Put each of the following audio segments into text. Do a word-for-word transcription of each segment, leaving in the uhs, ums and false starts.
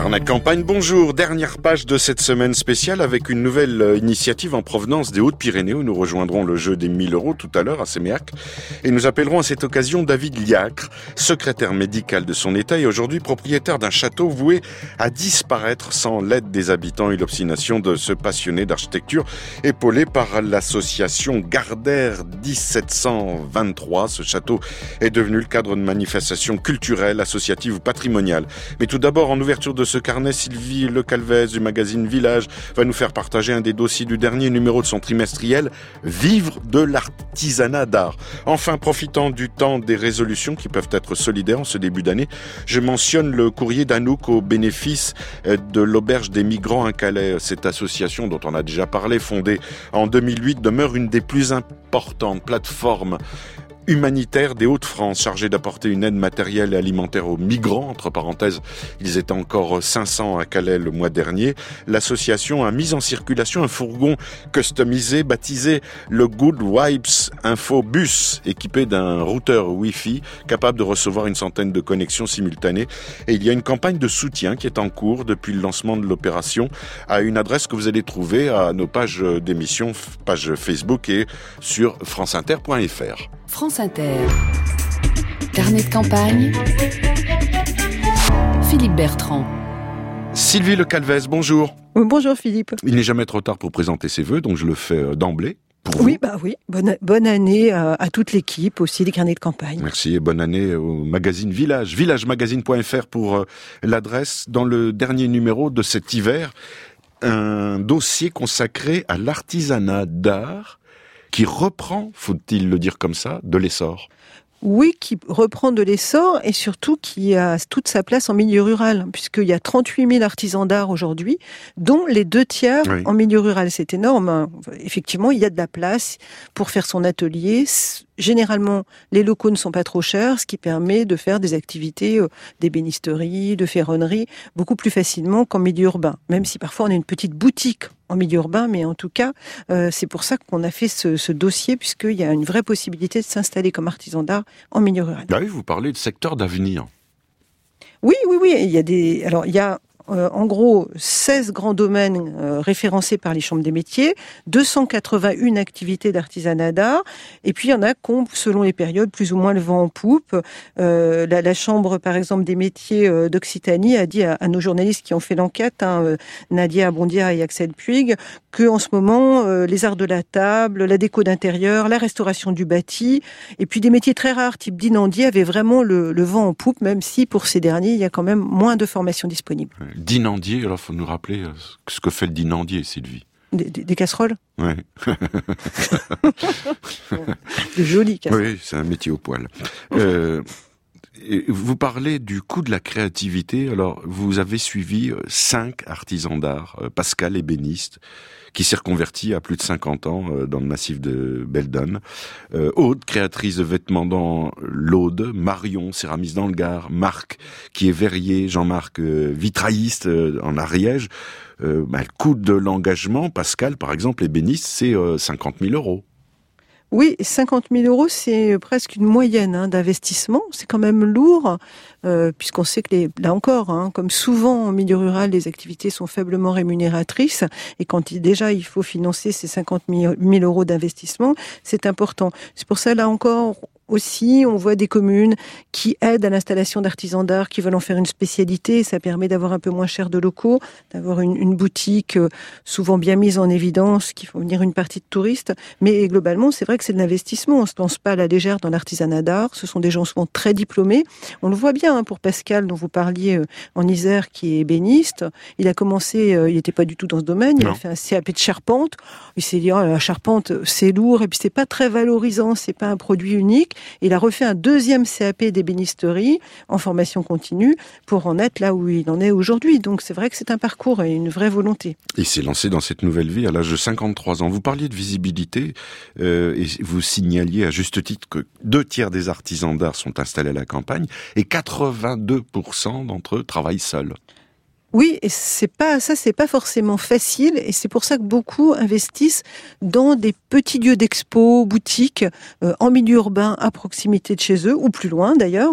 Carnet Campagne, bonjour. Dernière page de cette semaine spéciale avec une nouvelle initiative en provenance des Hautes-Pyrénées où nous rejoindrons le jeu des mille euros tout à l'heure à Séméac. Et nous appellerons à cette occasion David Liacre, secrétaire médical de son état et aujourd'hui propriétaire d'un château voué à disparaître sans l'aide des habitants et l'obstination de ce passionné d'architecture épaulé par l'association Gardère dix-sept cent vingt-trois. Ce château est devenu le cadre de manifestations culturelles, associatives ou patrimoniales. Mais tout d'abord, en ouverture de ce carnet, Sylvie Le Calvez du magazine Village va nous faire partager un des dossiers du dernier numéro de son trimestriel « Vivre de l'artisanat d'art ». Enfin, profitant du temps des résolutions qui peuvent être solidaires en ce début d'année, je mentionne le courrier d'Anouk au bénéfice de l'Auberge des Migrants à Calais. Cette association dont on a déjà parlé, fondée en deux mille huit, demeure une des plus importantes plateformes humanitaire des Hauts-de-France, chargé d'apporter une aide matérielle et alimentaire aux migrants. Entre parenthèses, ils étaient encore cinq cents à Calais le mois dernier. L'association a mis en circulation un fourgon customisé baptisé le Good Vibes Infobus, équipé d'un routeur Wi-Fi capable de recevoir une centaine de connexions simultanées. Et il y a une campagne de soutien qui est en cours depuis le lancement de l'opération à une adresse que vous allez trouver à nos pages d'émission, page Facebook et sur franceinter point f r. France Inter. Carnet de campagne. Philippe Bertrand. Sylvie Le Calvez, bonjour. Bonjour Philippe. Il n'est jamais trop tard pour présenter ses vœux, donc je le fais d'emblée. Pour oui, vous. bah oui. Bonne, bonne année à, à toute l'équipe, aussi des carnets de campagne. Merci et bonne année au magazine Village, village magazine point f r pour euh, l'adresse. Dans le dernier numéro de cet hiver, un dossier consacré à l'artisanat d'art qui reprend, faut-il le dire comme ça, de l'essor. Oui, qui reprend de l'essor et surtout qui a toute sa place en milieu rural, puisqu'il y a trente-huit mille artisans d'art aujourd'hui, dont les deux tiers oui. en milieu rural. C'est énorme. Effectivement, il y a de la place pour faire son atelier. Généralement, les locaux ne sont pas trop chers, ce qui permet de faire des activités d'ébénisterie, de ferronnerie, beaucoup plus facilement qu'en milieu urbain. Même si parfois on a une petite boutique en milieu urbain, mais en tout cas, euh, c'est pour ça qu'on a fait ce, ce dossier, puisqu'il y a une vraie possibilité de s'installer comme artisan d'art en milieu rural. Bah oui, vous parlez de secteur d'avenir. Oui, oui, oui. Il y a des. Alors, il y a. Euh, en gros, seize grands domaines euh, référencés par les chambres des métiers, deux cent quatre-vingt-une activités d'artisanat d'art, et puis il y en a qui ont, selon les périodes, plus ou moins le vent en poupe. Euh, la, la chambre, par exemple, des métiers euh, d'Occitanie a dit à, à nos journalistes qui ont fait l'enquête, hein, euh, Nadia Abondia et Axel Puig, que en ce moment, euh, les arts de la table, la déco d'intérieur, la restauration du bâti, et puis des métiers très rares, type dinandier, avaient vraiment le, le vent en poupe, même si pour ces derniers, il y a quand même moins de formations disponibles. Dinandier, alors il faut nous rappeler ce que fait le dinandier, Sylvie. Des, des, des casseroles ? Ouais. De jolies casseroles. Oui, c'est un métier au poil. Euh, vous parlez du coût de la créativité. Alors, vous avez suivi cinq artisans d'art, Pascal, ébéniste, qui s'est reconverti à plus de cinquante ans dans le massif de Beldon. Euh, Aude, créatrice de vêtements dans l'Aude. Marion, céramiste dans le Gard. Marc, qui est verrier. Jean-Marc, euh, vitrailliste euh, en Ariège. Euh, bah, le coût de l'engagement, Pascal, par exemple, ébéniste, c'est euh, cinquante mille euros. Oui, cinquante mille euros, c'est presque une moyenne hein, d'investissement. C'est quand même lourd, euh, puisqu'on sait que, les, là encore, hein, comme souvent en milieu rural, les activités sont faiblement rémunératrices. Et quand il, déjà il faut financer ces cinquante mille euros d'investissement, c'est important. C'est pour ça, là encore, aussi, on voit des communes qui aident à l'installation d'artisans d'art, qui veulent en faire une spécialité. Ça permet d'avoir un peu moins cher de locaux, d'avoir une, une boutique souvent bien mise en évidence, qui font venir une partie de touristes. Mais globalement, c'est vrai que c'est de l'investissement. On ne se lance pas à la légère dans l'artisanat d'art. Ce sont des gens souvent très diplômés. On le voit bien hein, pour Pascal, dont vous parliez en Isère, qui est ébéniste. Il a commencé, il n'était pas du tout dans ce domaine. Il non. a fait un C A P de charpente. Il s'est dit, oh, la charpente, c'est lourd et puis c'est pas très valorisant, c'est pas un produit unique. Il a refait un deuxième C A P d'ébénisterie en formation continue pour en être là où il en est aujourd'hui. Donc c'est vrai que c'est un parcours et une vraie volonté. Il s'est lancé dans cette nouvelle vie à l'âge de cinquante-trois ans. Vous parliez de visibilité euh, et vous signaliez à juste titre que deux tiers des artisans d'art sont installés à la campagne et quatre-vingt-deux pour cent d'entre eux travaillent seuls. Oui, et c'est pas ça, c'est pas forcément facile, et c'est pour ça que beaucoup investissent dans des petits lieux d'expo, boutiques, euh, en milieu urbain, à proximité de chez eux, ou plus loin d'ailleurs,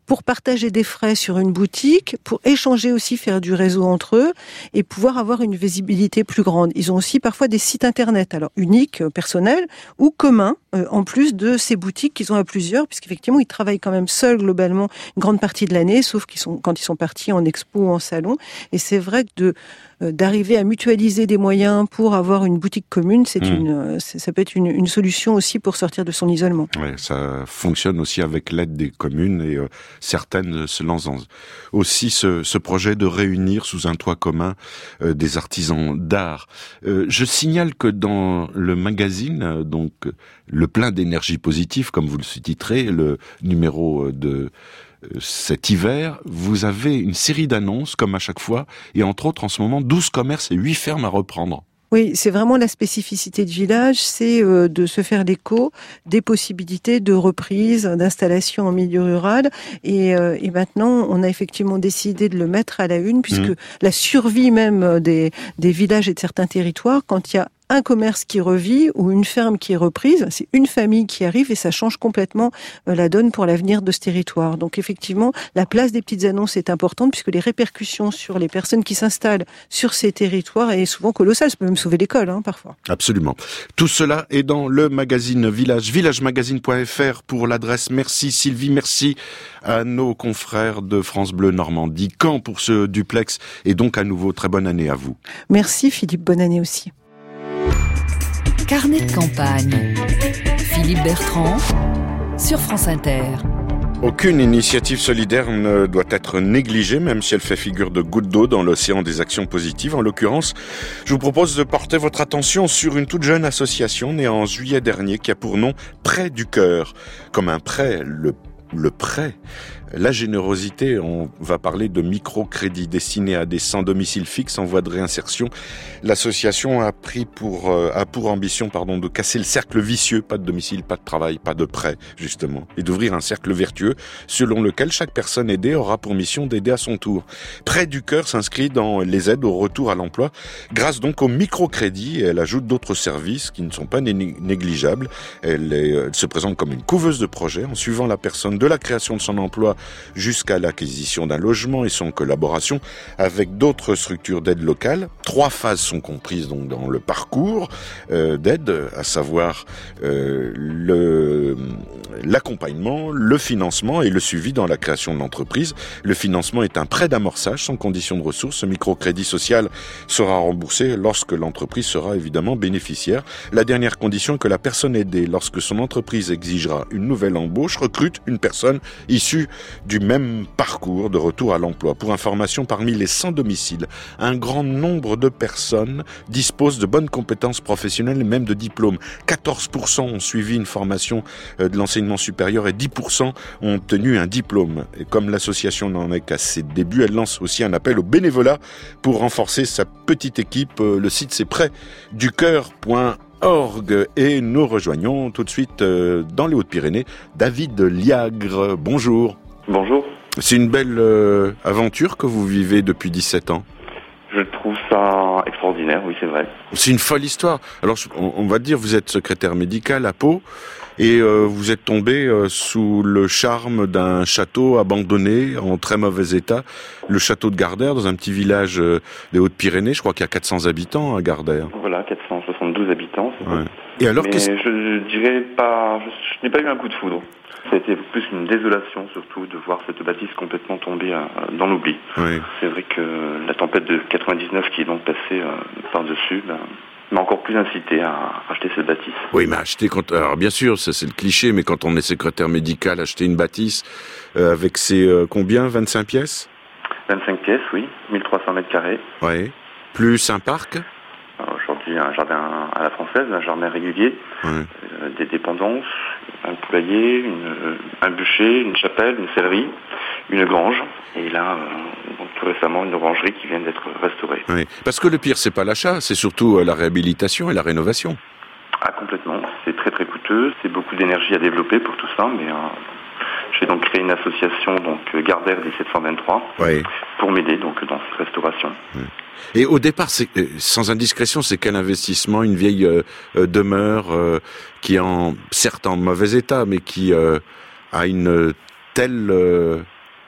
pour partager des frais sur une boutique, pour échanger aussi, faire du réseau entre eux et pouvoir avoir une visibilité plus grande. Ils ont aussi parfois des sites internet, alors uniques, personnels ou communs, euh, en plus de ces boutiques qu'ils ont à plusieurs, puisqu'effectivement ils travaillent quand même seuls globalement une grande partie de l'année, sauf qu'ils sont quand ils sont partis en expo ou en salon. Et c'est vrai que de euh, d'arriver à mutualiser des moyens pour avoir une boutique commune, c'est mmh. une, ça peut être une, une solution aussi pour sortir de son isolement. Ouais, ça fonctionne aussi avec l'aide des communes et euh, certaines se lancent dans aussi ce, ce projet de réunir sous un toit commun euh, des artisans d'art. Euh, je signale que dans le magazine, euh, donc le plein d'énergie positive, comme vous le sous-titrez, le numéro de cet hiver, vous avez une série d'annonces, comme à chaque fois, et entre autres, en ce moment, douze commerces et huit fermes à reprendre. Oui, c'est vraiment la spécificité de Village, c'est euh, de se faire l'écho des possibilités de reprise, d'installation en milieu rural. Et, euh, et maintenant, on a effectivement décidé de le mettre à la une, puisque mmh. la survie même des, des villages et de certains territoires, quand il y a un commerce qui revit ou une ferme qui est reprise, c'est une famille qui arrive et ça change complètement la donne pour l'avenir de ce territoire. Donc effectivement, la place des petites annonces est importante puisque les répercussions sur les personnes qui s'installent sur ces territoires est souvent colossale. Ça peut même sauver l'école, hein, parfois. Absolument. Tout cela est dans le magazine Village, villagemagazine point f r pour l'adresse. Merci Sylvie, merci à nos confrères de France Bleu Normandie. Caen pour ce duplex et donc à nouveau très bonne année à vous. Merci Philippe, bonne année aussi. Carnet de campagne. Philippe Bertrand, sur France Inter. Aucune initiative solidaire ne doit être négligée, même si elle fait figure de goutte d'eau dans l'océan des actions positives. En l'occurrence, je vous propose de porter votre attention sur une toute jeune association née en juillet dernier qui a pour nom Prêt du Cœur. Comme un prêt, le Le prêt, la générosité, on va parler de microcrédits destinés à des sans-domicile fixe en voie de réinsertion. L'association a pris pour, euh, a pour ambition, pardon, de casser le cercle vicieux, pas de domicile, pas de travail, pas de prêt, justement, et d'ouvrir un cercle vertueux selon lequel chaque personne aidée aura pour mission d'aider à son tour. Prêt du Cœur s'inscrit dans les aides au retour à l'emploi, grâce donc au microcrédit, et elle ajoute d'autres services qui ne sont pas né- négligeables. Elle, est, elle se présente comme une couveuse de projets en suivant la personne de la création de son emploi jusqu'à l'acquisition d'un logement et son collaboration avec d'autres structures d'aide locale. Trois phases sont comprises donc dans le parcours euh, d'aide, à savoir euh, le, l'accompagnement, le financement et le suivi dans la création de l'entreprise. Le financement est un prêt d'amorçage sans condition de ressources. Ce microcrédit social sera remboursé lorsque l'entreprise sera évidemment bénéficiaire. La dernière condition est que la personne aidée, lorsque son entreprise exigera une nouvelle embauche, recrute une personne issue du même parcours de retour à l'emploi. Pour information, parmi les sans-domicile, un grand nombre de personnes disposent de bonnes compétences professionnelles et même de diplômes. quatorze pour cent ont suivi une formation de l'enseignement supérieur et dix pour cent ont tenu un diplôme. Et comme l'association n'en est qu'à ses débuts, elle lance aussi un appel au bénévolat pour renforcer sa petite équipe. Le site, c'est prêt du cœur point org et nous rejoignons tout de suite euh, dans les Hautes-Pyrénées David Liagre. Bonjour. Bonjour. C'est une belle euh, aventure que vous vivez depuis dix-sept ans. Je trouve ça extraordinaire, oui c'est vrai. C'est une folle histoire. Alors on, on va dire, vous êtes secrétaire médical à Pau et euh, vous êtes tombé euh, sous le charme d'un château abandonné en très mauvais état, le château de Gardères, dans un petit village euh, des Hautes-Pyrénées. Je crois qu'il y a quatre cents habitants à Gardères. Voilà, quatre cent soixante-douze habitants. C'est ouais. Et alors, mais qu'est-ce... je, je dirais pas, je, je n'ai pas eu un coup de foudre. Ça a été plus une désolation surtout de voir cette bâtisse complètement tomber euh, dans l'oubli. Oui. C'est vrai que la tempête de quatre-vingt-dix-neuf qui est donc passée euh, par-dessus ben, m'a encore plus incité à acheter cette bâtisse. Oui, mais acheter quand... Alors bien sûr, ça c'est le cliché, mais quand on est secrétaire médical, acheter une bâtisse euh, avec ses euh, combien, vingt-cinq pièces vingt-cinq pièces, oui, mille trois cents mètres carrés. Oui. Plus un parc. Aujourd'hui, un jardin à la française, un jardin régulier, ouais. euh, des dépendances, un poulailler, une, euh, un bûcher, une chapelle, une sellerie, une grange, et là, euh, donc, tout récemment, une orangerie qui vient d'être restaurée. Oui. Parce que le pire, c'est pas l'achat, c'est surtout euh, la réhabilitation et la rénovation. Ah, complètement. C'est très très coûteux, c'est beaucoup d'énergie à développer pour tout ça, mais euh, j'ai donc créé une association, donc Gardères dix-sept cent vingt-trois, oui. pour m'aider donc dans cette restauration. Oui. Et au départ, c'est, sans indiscrétion, c'est quel investissement, une vieille euh, demeure euh, qui est en, certes en mauvais état, mais qui euh, a une telle euh,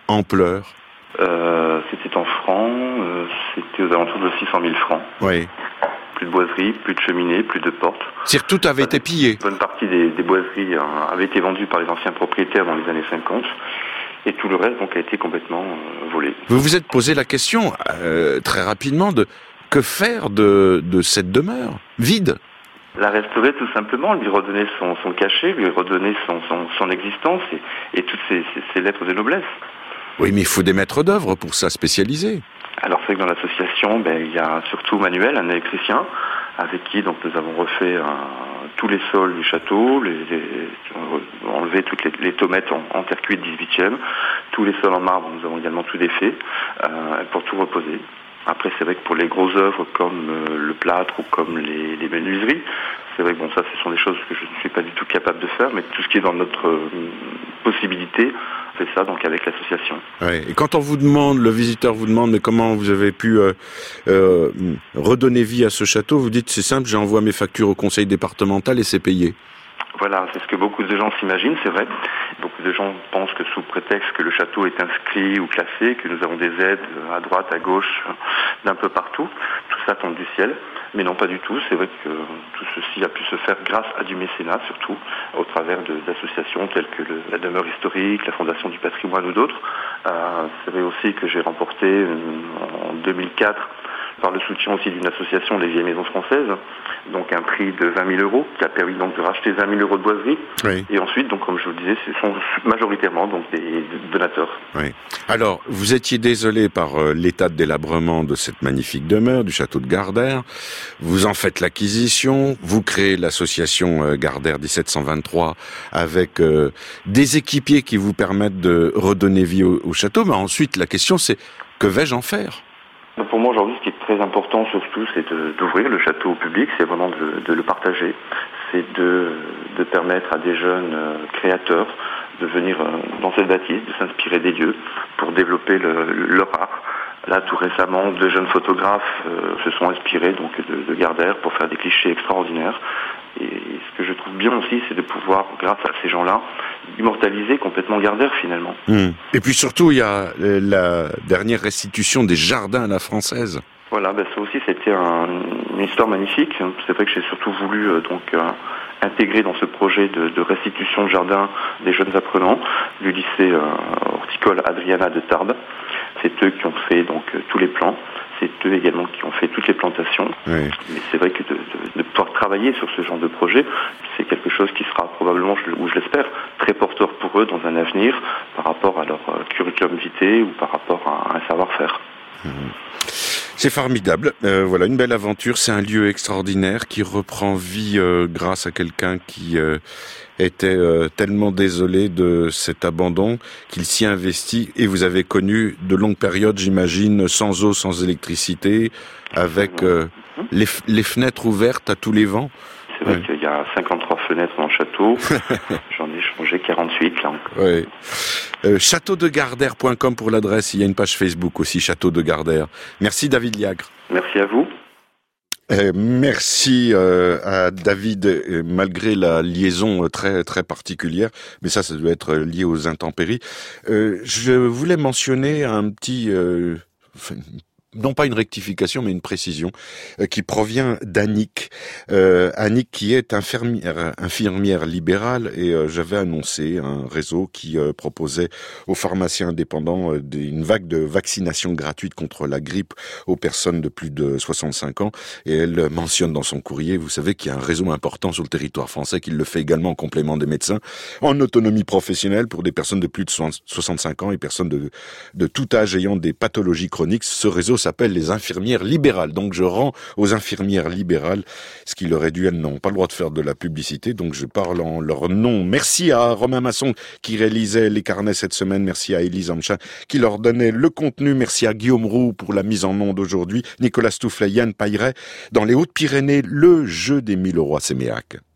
ampleur? euh, C'était en francs, euh, c'était aux alentours de six cent mille francs. Oui. Plus de boiseries, plus de cheminées, plus de portes. C'est-à-dire tout avait été pillé. Une bonne partie des, des boiseries hein, avait été vendue par les anciens propriétaires dans les années cinquante. Et tout le reste donc a été complètement euh, volé. Vous vous êtes posé la question euh, très rapidement de que faire de, de cette demeure vide? La restaurer tout simplement, lui redonner son, son cachet, lui redonner son, son, son existence et, et toutes ses, ses, ses lettres de noblesse. Oui, mais il faut des maîtres d'œuvre pour ça, spécialisés. Alors c'est vrai que dans l'association, ben, il y a surtout Manuel, un électricien, avec qui donc nous avons refait un, tous les sols du château, les, les, enlevé toutes les, les tomates en, en terre cuite dix-huitième, tous les sols en marbre, nous avons également tout défait, euh, pour tout reposer. Après, c'est vrai que pour les grosses œuvres comme euh, le plâtre ou comme les, les menuiseries, c'est vrai que bon, ça, ce sont des choses que je ne suis pas du tout capable de faire, mais tout ce qui est dans notre euh, possibilité, on fait ça donc avec l'association. Ouais. Et quand on vous demande, le visiteur vous demande, mais comment vous avez pu euh, euh, redonner vie à ce château, vous dites c'est simple, j'envoie mes factures au conseil départemental et c'est payé. Voilà, c'est ce que beaucoup de gens s'imaginent, c'est vrai. Beaucoup de gens pensent que sous prétexte que le château est inscrit ou classé, que nous avons des aides à droite, à gauche, d'un peu partout. Tout ça tombe du ciel. Mais non, pas du tout. C'est vrai que tout ceci a pu se faire grâce à du mécénat, surtout, au travers de, d'associations telles que le, la Demeure Historique, la Fondation du Patrimoine ou d'autres. Euh, c'est vrai aussi que j'ai remporté euh, en deux mille quatre, par le soutien aussi d'une association des vieilles maisons françaises, donc un prix de vingt mille euros, qui a permis donc de racheter vingt mille euros de boiserie. Oui. Et ensuite, donc comme je vous le disais, ce sont majoritairement donc des donateurs. Oui. Alors, vous étiez désolé par euh, l'état de délabrement de cette magnifique demeure, du château de Gardère. Vous en faites l'acquisition, vous créez l'association euh, Gardère dix-sept cent vingt-trois avec euh, des équipiers qui vous permettent de redonner vie au, au château. Mais ensuite, la question c'est, que vais-je en faire ? Pour moi aujourd'hui, ce qui est très important surtout, c'est de, d'ouvrir le château au public, c'est vraiment de, de le partager, c'est de, de permettre à des jeunes euh, créateurs de venir euh, dans cette bâtisse, de s'inspirer des lieux pour développer le, leur art. Là, tout récemment, deux jeunes photographes euh, se sont inspirés donc de, de Gardère pour faire des clichés extraordinaires. Et ce que je trouve bien aussi, c'est de pouvoir, grâce à ces gens-là, immortaliser complètement Gardère finalement. Mmh. Et puis surtout, il y a la dernière restitution des jardins à la française. Voilà, ben ça aussi, c'était un, une histoire magnifique. C'est vrai que j'ai surtout voulu euh, donc euh, intégrer dans ce projet de, de restitution de jardin des jeunes apprenants du lycée euh, horticole Adriana de Tarbes. C'est eux qui ont fait donc euh, tous les plans. C'est eux également qui ont fait toutes les plantations. Oui. Mais c'est vrai que de, de, de pouvoir travailler sur ce genre de projet, c'est quelque chose qui sera probablement, ou je l'espère, très porteur pour eux dans un avenir par rapport à leur euh, curriculum vitae ou par rapport à, à un savoir-faire. Mmh. C'est formidable. Euh, voilà, une belle aventure. C'est un lieu extraordinaire qui reprend vie euh, grâce à quelqu'un qui euh, était euh, tellement désolé de cet abandon qu'il s'y investit. Et vous avez connu de longues périodes, j'imagine, sans eau, sans électricité, avec euh, les, les fenêtres ouvertes à tous les vents. C'est vrai ouais. qu'il y a cinquante-trois fenêtres dans le château. J'en ai changé quarante-huit, là. Oui. Euh, château de gardère point com pour l'adresse. Il y a une page Facebook aussi, Château de Gardère. Merci David Liagre. Merci à vous. Euh, merci euh, à David, euh, malgré la liaison très très particulière, mais ça, ça doit être lié aux intempéries. Euh, je voulais mentionner un petit... Euh, non pas une rectification, mais une précision, euh, qui provient d'Annick. Euh, Annick qui est infirmière, infirmière libérale, et euh, j'avais annoncé un réseau qui euh, proposait aux pharmaciens indépendants euh, une vague de vaccination gratuite contre la grippe aux personnes de plus de soixante-cinq ans. Et elle mentionne dans son courrier, vous savez qu'il y a un réseau important sur le territoire français qui le fait également en complément des médecins, en autonomie professionnelle pour des personnes de plus de soixante-cinq ans et personnes de, de tout âge ayant des pathologies chroniques. Ce réseau s'appelle les infirmières libérales. Donc je rends aux infirmières libérales ce qui leur est dû. Elles n'ont pas le droit de faire de la publicité, donc je parle en leur nom. Merci à Romain Masson qui réalisait les carnets cette semaine. Merci à Élise Amchin qui leur donnait le contenu. Merci à Guillaume Roux pour la mise en onde aujourd'hui. Nicolas Stoufflet, Yann Pailleret. Dans les Hautes-Pyrénées, le jeu des mille euros à Séméac.